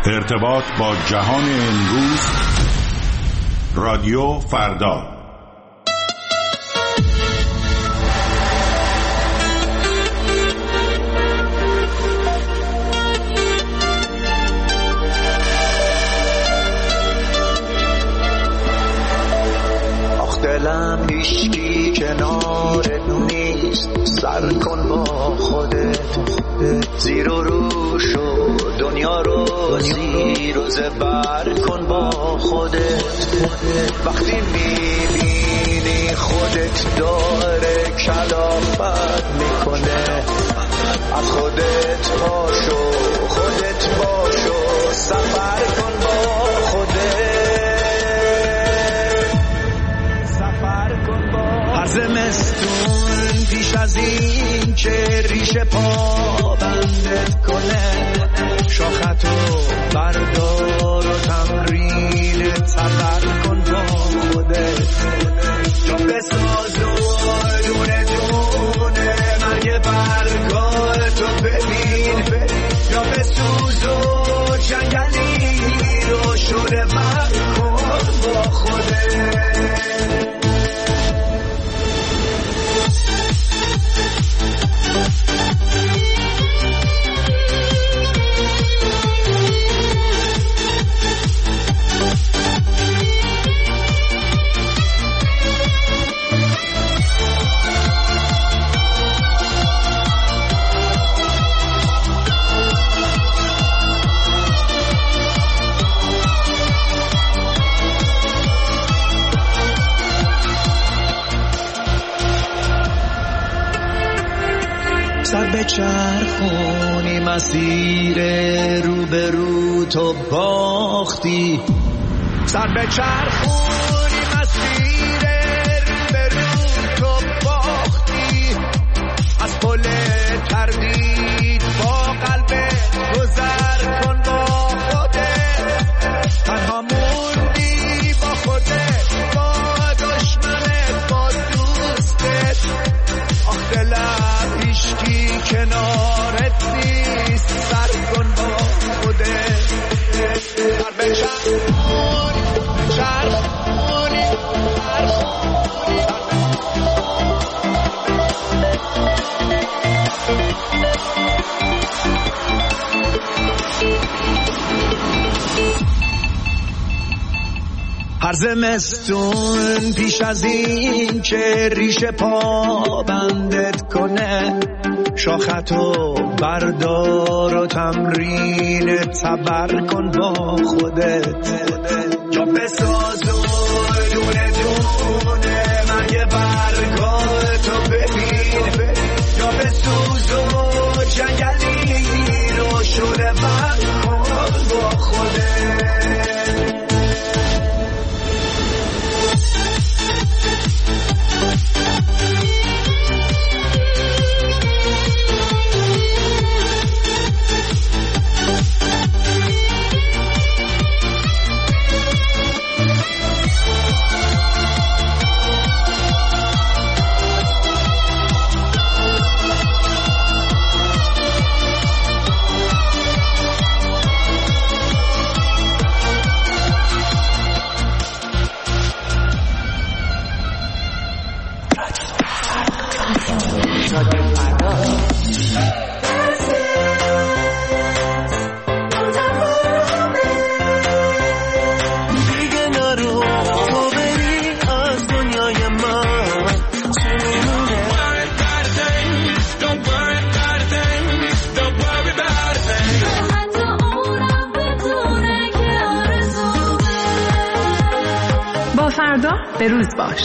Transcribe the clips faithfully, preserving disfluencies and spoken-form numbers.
ارتباط با جهان امروز، رادیو فردا. آخ دلم هیچکی کنارت نیست، سر کن با خودت، زیر و رو شو دنیا رو زیر و زبر کن با خودت. وقتی میبینی خودت داره کلافت میکنه، از خودت پاشو، خودت باشو، سفر کن با خودت، سفر کن با. هر زمستون پیش از این که ریشه پا بندت کنه، شاختو بردار و تمرین تبر کن با خودت. جا بساز و دونه دونه مرگ برگاتو ببین، یا بسوز و جنگلی رو شده بر کن با خودت. سر به چرخونی مسیر رو به رو تو باختی، سر به چرخونی مسیر رو به رو تو باختی، از پل تردید با قلب گذر کن با خودت. تنها موندی با خودت، با دشمنت، با دوستت. آخ دلم هیچکی کنارت نیست، سر کن با خودت. سر به چرخونی چرخونی چرخونی. هر زمستون پیش از این که ریشه پا بندت کنه، شاختو بردار و تمرین تبر کن با خودت. جا بساز و دونه دونه مرگ برگاتو ببین، یا بسوز و جنگلی رو شده بر کن با خودت. فردا به روز باش.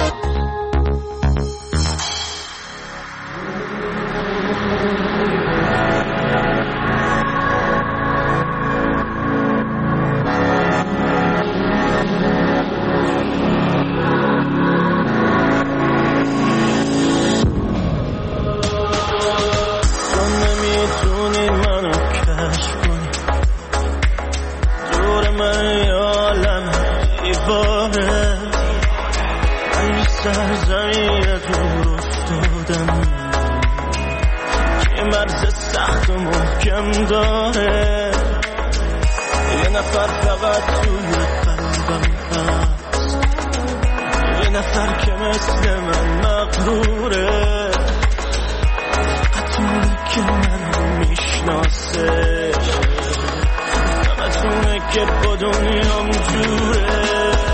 سرزمین دور افتادم که مرز سخت و محکم داره، نفر فقط توی قلبم هست، یه نفر که مثل من مغروره، فقط اونه که من میشناسش، فقط اونه که با دنیام جوره.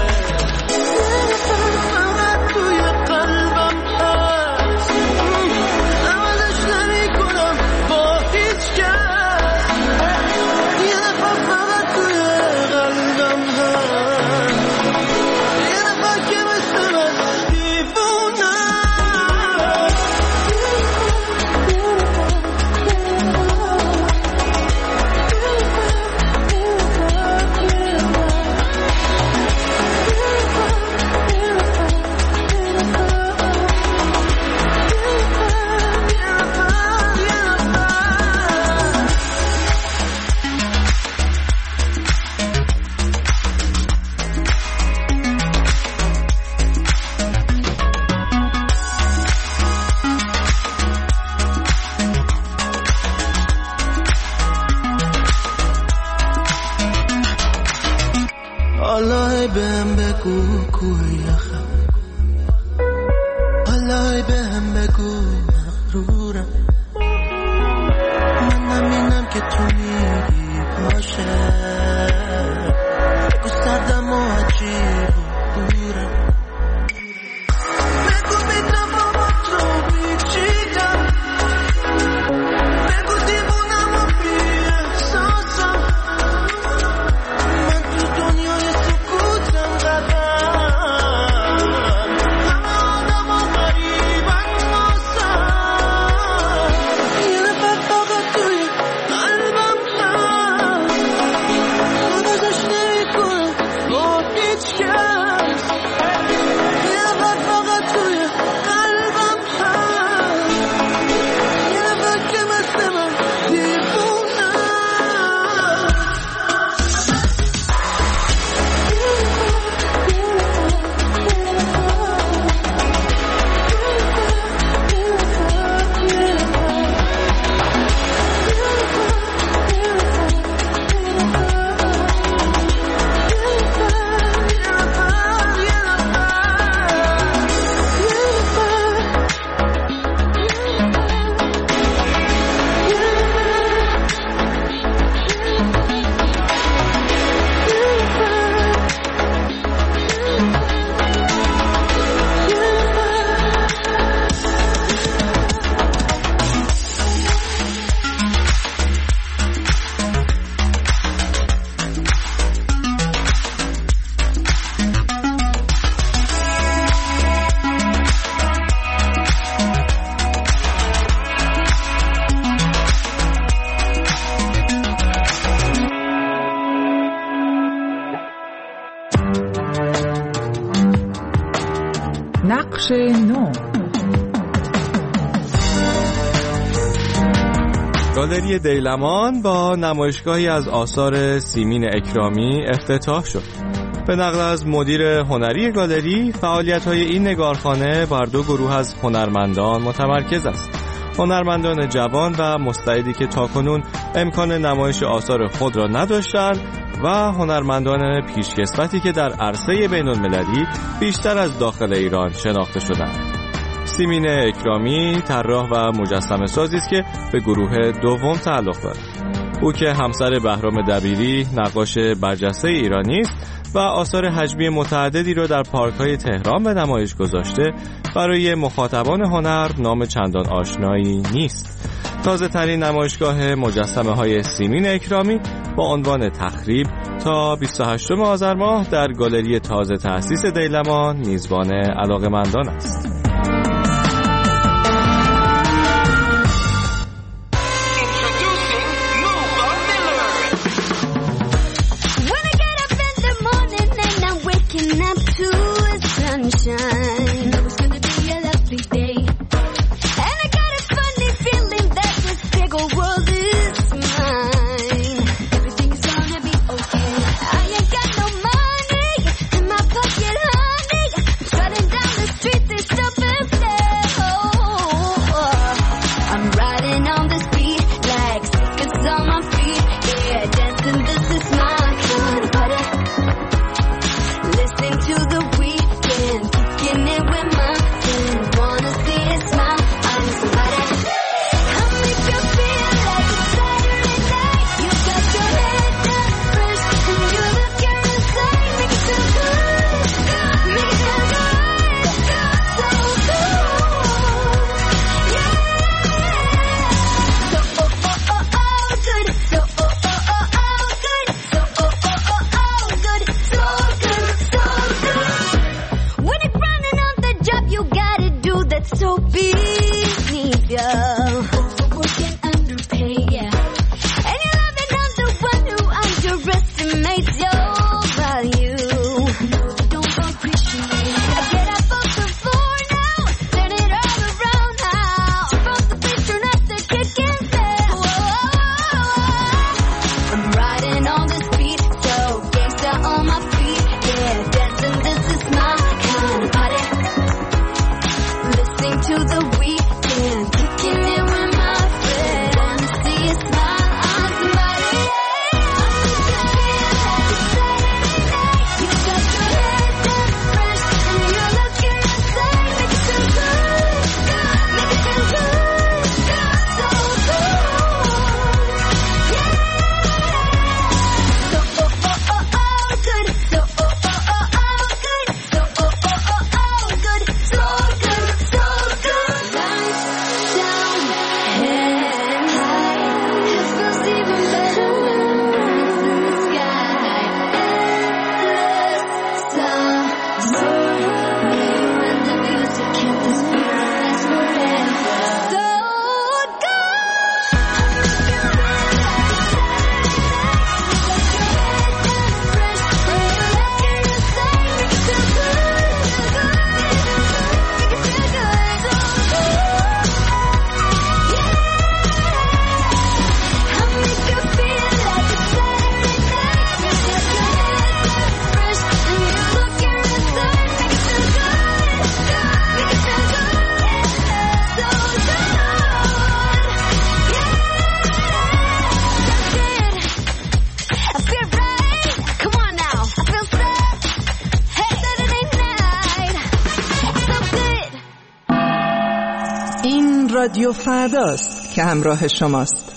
حالا بهم بگو کوی یخم، حالا بهم بگو مغرورم، من نمینم که تو میگی باشه، بگو سردم و عجیب و دورم، بگو بیدم و با تو بیچیدم، بگو دیوونم و بی احساسم، من تو دنیای سکوتم قدم، همه آدم و غریبن واسم، یه نفر فقط توی قلبم هست، خودش نمی کنم با هیچ کس، یه نفر فقط توی قلبم هست، یه نفر که مثل من دیوونه. نقش نو. گالری دیلمان با نمایشگاهی از آثار سیمین اکرامی افتتاح شد. به نقل از مدیر هنری گالری، فعالیت‌های این نگارخانه بر دو گروه از هنرمندان متمرکز است. هنرمندان جوان و مستعدی که تاکنون امکان نمایش آثار خود را نداشتند و هنرمندان پیشکسوتی که در عرصه بین‌المللی بیشتر از داخل ایران شناخته شدند. سیمین اکرامی طراح و مجسمه سازی است که به گروه دوم تعلق دارد. او که همسر بهرام دبیری نقاش برجسته ایرانی است و آثار حجمی متعددی را در پارک‌های تهران به نمایش گذاشته، برای مخاطبان هنر نام چندان آشنایی نیست. تازه ترین نمایشگاه مجسمه های سیمین اکرامی با عنوان تخریب تا بیست و هشتم آذر ماه در گالری تازه تأسیس دیلمان میزبان علاقه‌مندان است. Stop رادیو فرداست که همراه شماست.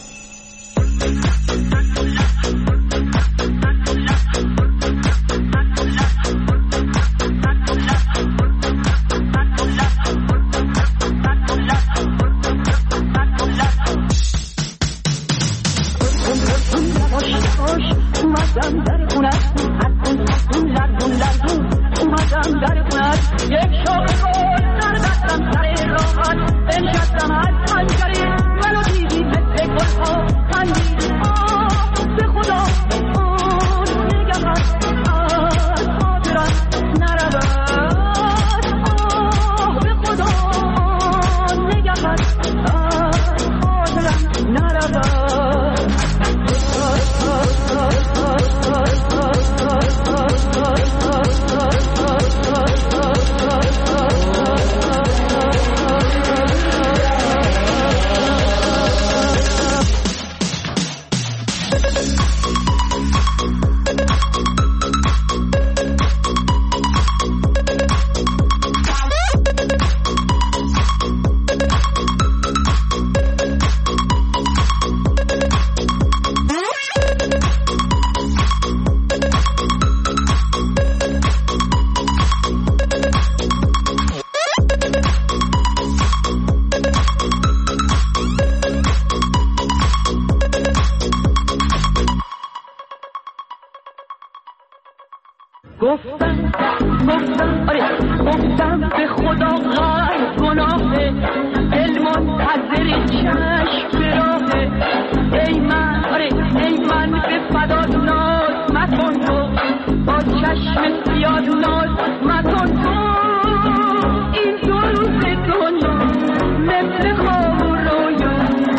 گفتم گفتم آره گفتم به خدا غر گناهه دل منتظر چشم به راهه ای من آره ای من به فدا ناز مکن تو با چشم سیاد ناز مکن تو این دو روز دنیا مثل خواب و رویا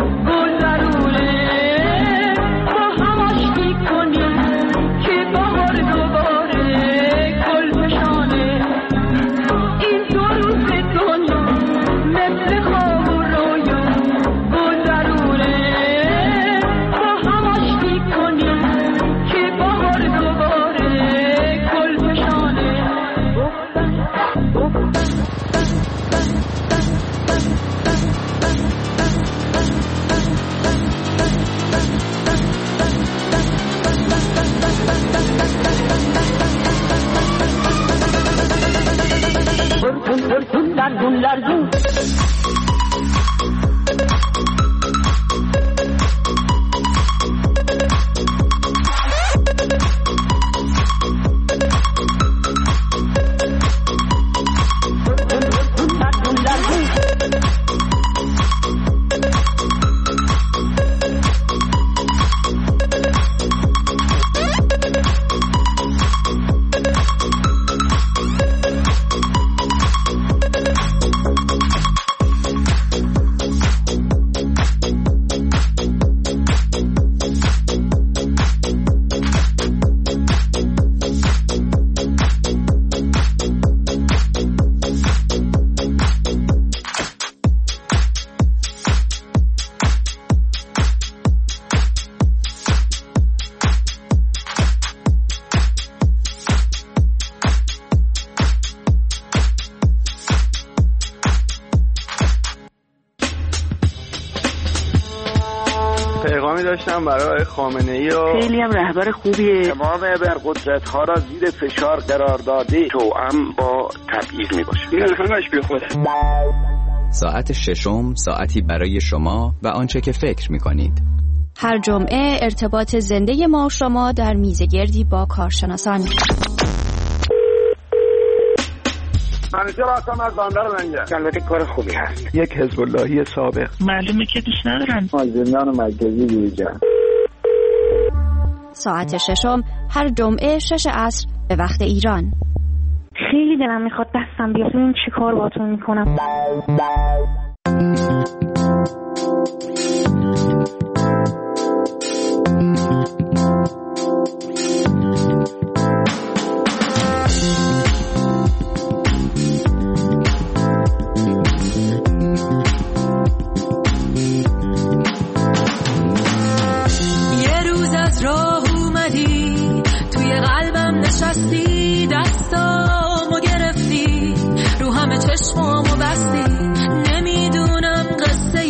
گذرونه با هم آشتی کنیم که بهار دوباره پیغامی داشتم برای خامنه‌ای و خیلی هم رهبر خوبیه. تمام ابرقدرت‌ها را زیر فشار قرار داده توأم با تبعیض میباشه. این همش بی خوده. ساعت ششم ساعتی برای شما و آنچه که فکر میکنید. هر جمعه ارتباط زنده ما و شما در میزگردی با کارشناسان. منیجر آسان از باندر منجه. البته کار خوبی هست. یک حزب اللهی سابق. معلومه که دوست ندارن. زندان مرکزی دیجا. ساعت ششم هر جمعه شش عصر به وقت ایران. خیلی دلم میخواد دستم بیاد این چی کار باتون میکنم. چشمامو بستی نمیدونم قصه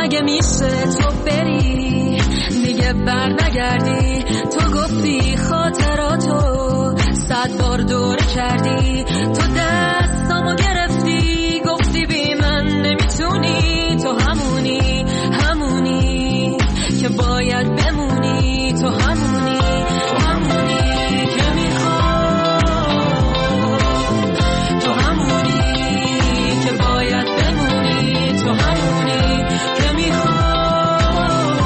مگه میشه تو بری دیگه بر نگردی؟ تو گفتی خاطراتو صد بار دوره کردی، تو دستامو گرفتی گفتی بی من نمیتونی، تو همونی همونی که باید بمونی، تو همونی همونی که میخوام، تو همونی که باید بمونی، تو همونی که میخوام،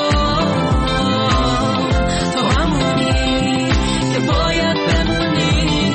تو همونی که باید بمونی.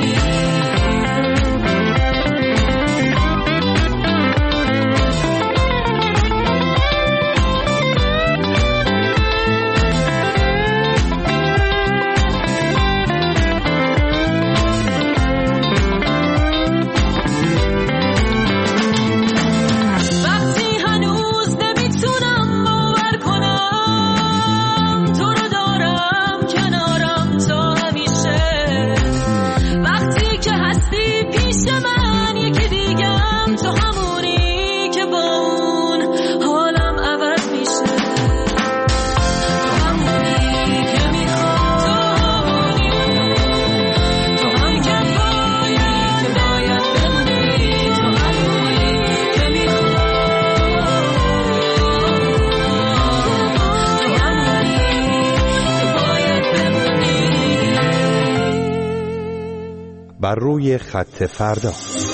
بر روی خط فردا.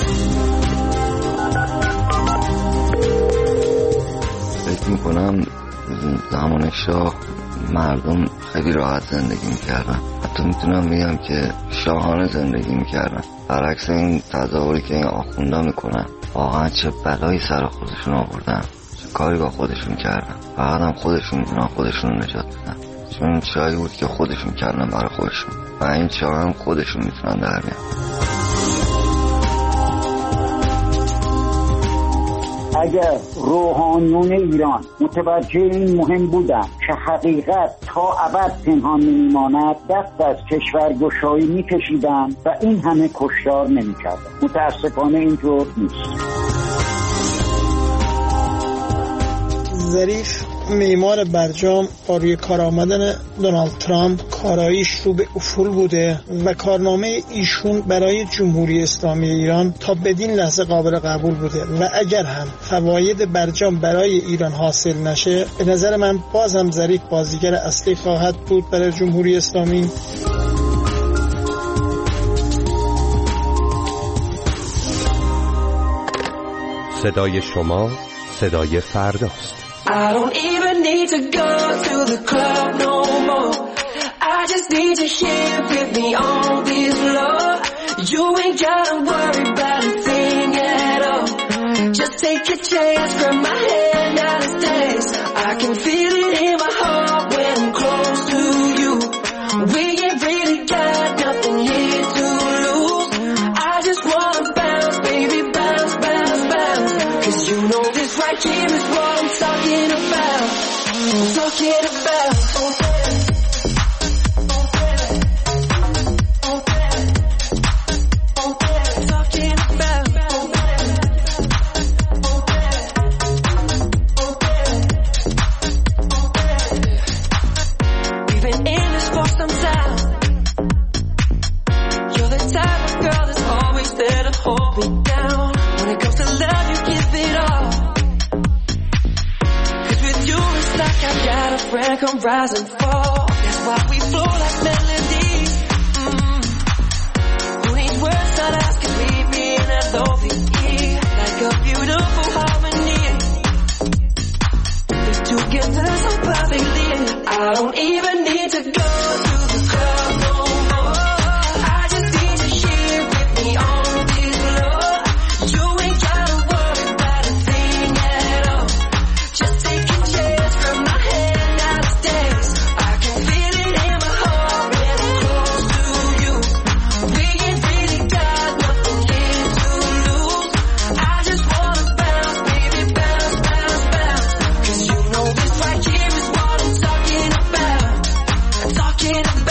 فکر میکنم زمان شاه مردم خیلی راحت زندگی میکردن، حتی میتونم بگم که شاهانه زندگی میکردن، برعکس این تظاهری که این آخوندا میکنن. واقعا چه بلایی سر خودشون آوردن، چه کاری با خودشون کردن، فقط هم خودشون میتونن خودشون نجات بدن، چون چایی بود که خودشون کردن برای خودشون و این چاه هم خودشون میتونن در بیان. اگر روحانیون ایران متوجه این مهم بودن که حقیقت تا ابد پنهان نمیماند، دست از کشورگشایی میکشیدن و این همه کشتار نمیکردن. متاسفانه اینطور نیست. ظریف معمار برجام با روی کار آمدن دونالد ترامپ کاراییش رو به افول بوده و کارنامه ایشون برای جمهوری اسلامی ایران تا بدین لحظه قابل قبول بوده و اگر هم فواید برجام برای ایران حاصل نشه، به نظر من باز هم ظریف بازیگر اصلی خواهد بود برای جمهوری اسلامی. صدای شما صدای فرداست. I don't even need to go to the club no more. I just need to hear with me on this love. You ain't gotta worry about a thing at all. Just take a chance from my hand out of days. I can feel it in my heart when I'm close to you. We ain't really got nothing here to lose. I just wanna bounce, baby, bounce, bounce, bounce. Cause you know this right here is what I'm talking about. I'm talking about. Come rise and fall. That's why we flow like melodies. Mm. Who needs words not asking me being a lovely like a beautiful harmony. Live together so perfectly. I don't even need to go to the club no more. I just need to hear with me on this love. You ain't gotta worry about a thing at all. Just take a chance from my hand. Talking about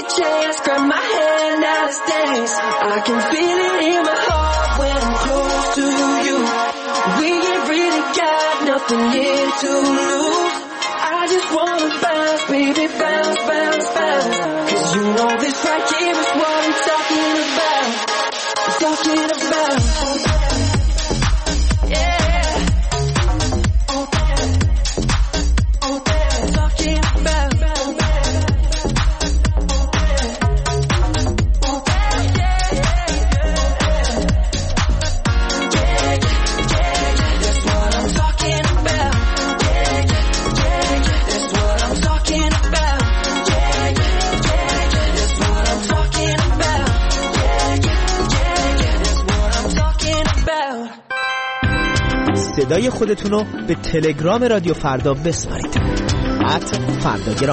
chance, grab my hand, now it's dance. I can feel it in my heart when I'm close to you. We ain't really got nothing here to lose. I just wanna bounce, baby, bounce, bounce, bounce. Cause you know this right here is what I'm talking about. I'm talking about. صدای خودتون رو به تلگرام رادیو فردا بسپارید. ات فرداگرام.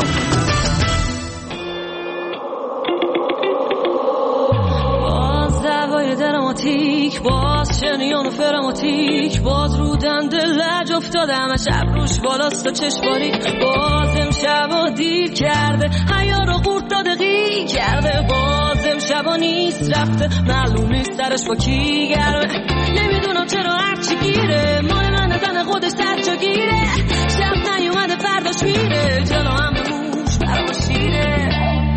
باز دوای دراماتیک، باز شنیان و فراماتیک، باز رو دنده لج افتاده همه شب روش بالاست و چشماری. باز امشب و دیر کرده حیا رو قورت داده غیر کرده. باز امشب و نیست رفته معلوم نیست سرش با کی گرمه. نمیدونم چرا هرچی گیره مال من زن خودش سر جا گیره. شب نیومده فرداش میره جلو هم موش برا شیره.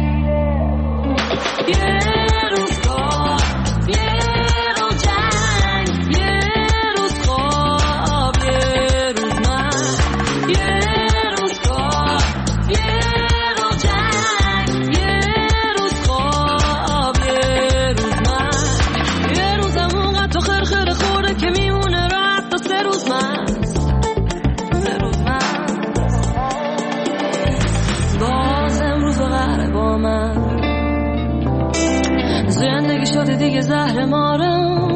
یه روز کار یه روز جنگ یه روز خواب یه روز من. یه روز کار یه روز جنگ یه روز خواب یه روز من. یه روزم اونقدر تو خرخره خورده که میمونه راحت تا سه روز من. سه روز من باز امروز قهره با من. زندگی شده دیگه زهر مارم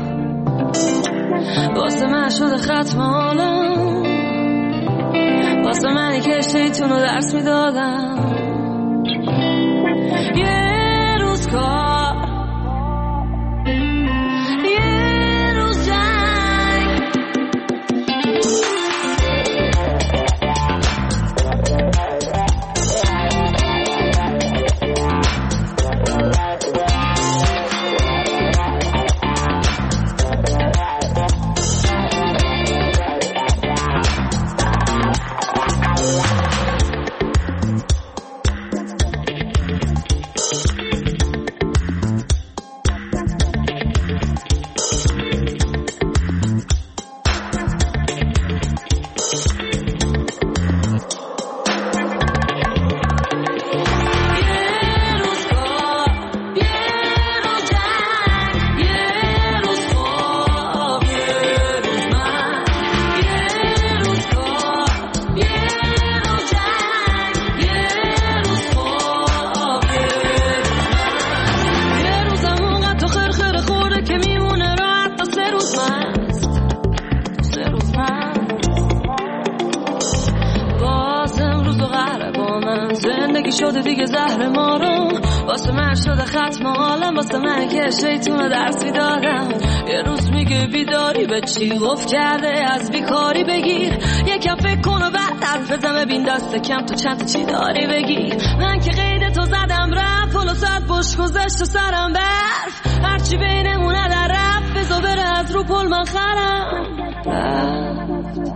واسه من شده ختم حالم. واسه منی که شیطونو درس میدادم. یه روز کار یه روز جنگ. شده دیگه زهر ما رو واسه من شده ختم حالم. واسه من که شیطون درس میدادم. یه روز میگه بیداری به چی گفت کرده از بیکاری بگیر. یکم فکر کن و بعد حرف بزن ببین دست کم تو چند تا چی داری بگیر. من که قید تو زدم رفت پلو صد بش گذشت و سرم برف. هرچی بینمونه در رفت بزا بره از رو پل من خرم رفت.